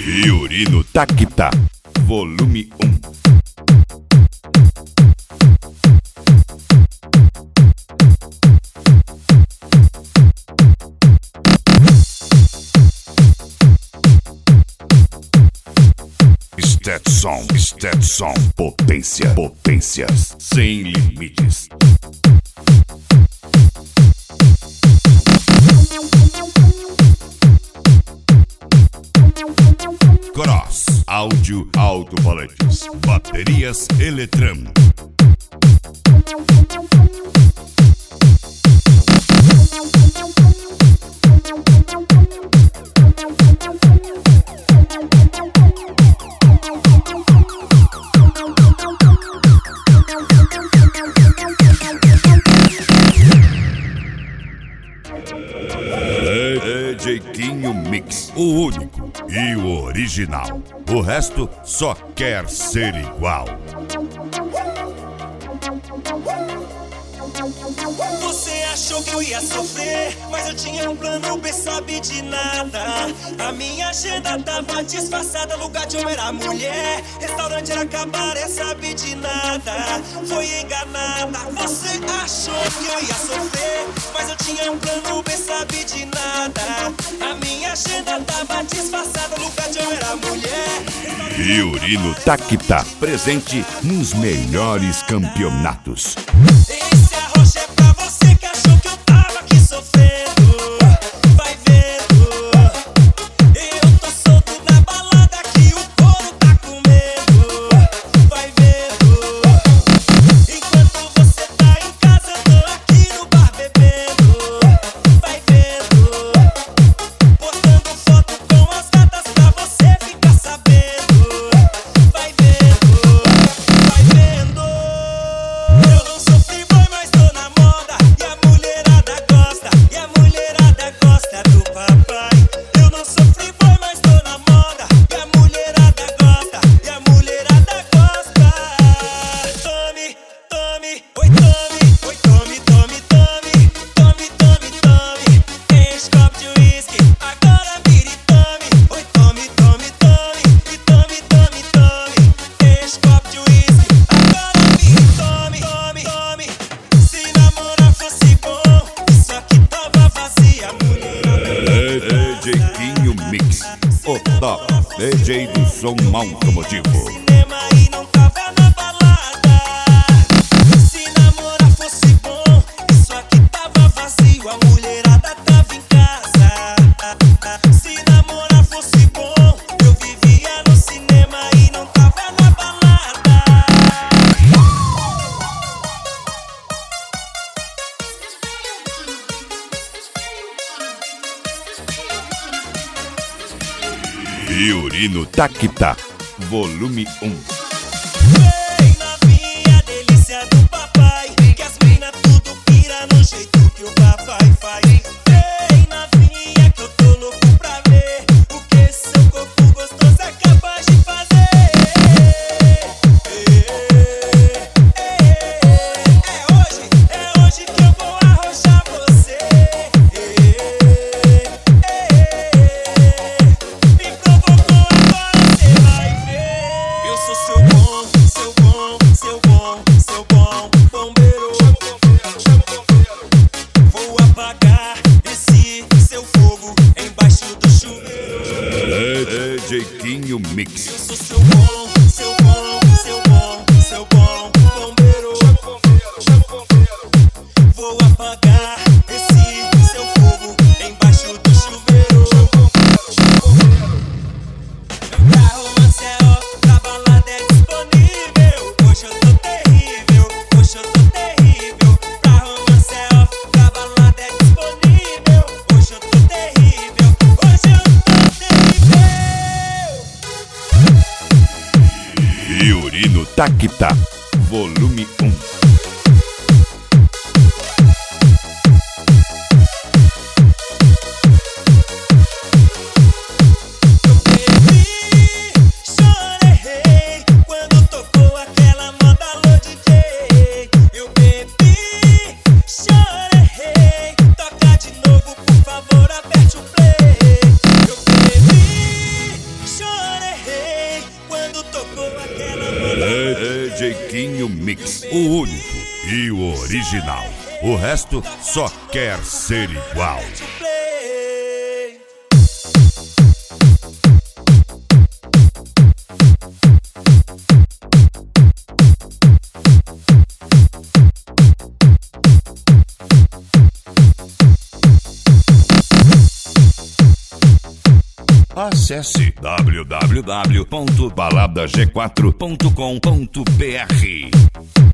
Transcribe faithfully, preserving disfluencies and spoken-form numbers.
Fiorino Taquita, volume um. Stetson, Stetson, potência, potências sem limites. Cross, áudio, alto-falantes, baterias Eletram. D J Quinho Mix, o único e o original. O resto só quer ser igual. Você achou que eu ia sofrer, mas eu tinha um plano B, sabe de nada. A minha agenda tava disfarçada, lugar de eu era mulher, restaurante era cabaré, sabe de nada. Foi enganada. Você achou que eu ia sofrer, mas eu tinha um plano B, sabe de nada. A minha agenda tava disfarçada, lugar de eu era mulher. Fiorino Taquita, presente nos melhores campeonatos. Esse arroz é pra você que achou que eu tava aqui sofrendo. Vai vendo, eu tô solto na balada que o couro tá comendo. Vai vendo, enquanto você tá em casa eu tô aqui no bar bebendo. Vai vendo, postando foto com as gatas pra você ficar sabendo. Vai vendo, vai vendo. Eu não sofri boy, mas tô na moda e a mulherada gosta, e a mulherada gosta do papai. Eu não sofri boy, mas tô na moda e a mulherada gosta, e a mulherada gosta. Tome, tome, oi tome, oi tome, tome, tome, tome, tome, tome. Enche copo de uísque, agora vira e tome. Oi tome, tome, tome, e tome, tome, tome. Enche copo de uísque, agora vira e tome, tome, tome. Se namorar fosse bom, isso aqui tava vazia, mulherada. D J Quinho Mix, o top D J do som automotivo. Cinema e não tava na balada. Se namorar fosse bom, isso aqui tava vazio, a mulherada tava em casa. Se namorar fosse bom, eu vivia no cinema e não tava na balada. Fiorino Taquita, volume um. Ei, novinha, delícia do papai, que as mina tudo pira no jeito que o papai faz. Ei, novinha, que eu tô louco pra ver o que seu corpo gostoso é capaz de fazer. Ei, ei, ei, é hoje, é hoje que eu vou arrochar você. Ei, ei, me provocou, agora cê vai ver. Eu sou seu bom, seu bom, seu bom, seu bom bombeiro. Vou apagar esse seu fogo embaixo do chuveiro. D J Quinho Mix. Eu sou seu bom, seu bom, seu bom, seu bom bombeiro. Vou apagar esse seu fogo embaixo do chuveiro. Pra romance é ó, pra balada é disponível. Hoje eu tô terrível, hoje eu tô terrível. Pra romance é ó, pra balada é disponível. Hoje eu tô terrível, hoje eu tô terrível. Fiorino Taquita, volume um. Chorei quando tocou aquela moda alô D J. Eu bebi, chorei. Toca de novo, por favor, aperte o play. Eu bebi, chorei. Marquinho Mix, o único e o original. O resto só quer ser igual. Acesse w w w ponto balada g quatro ponto com ponto b r.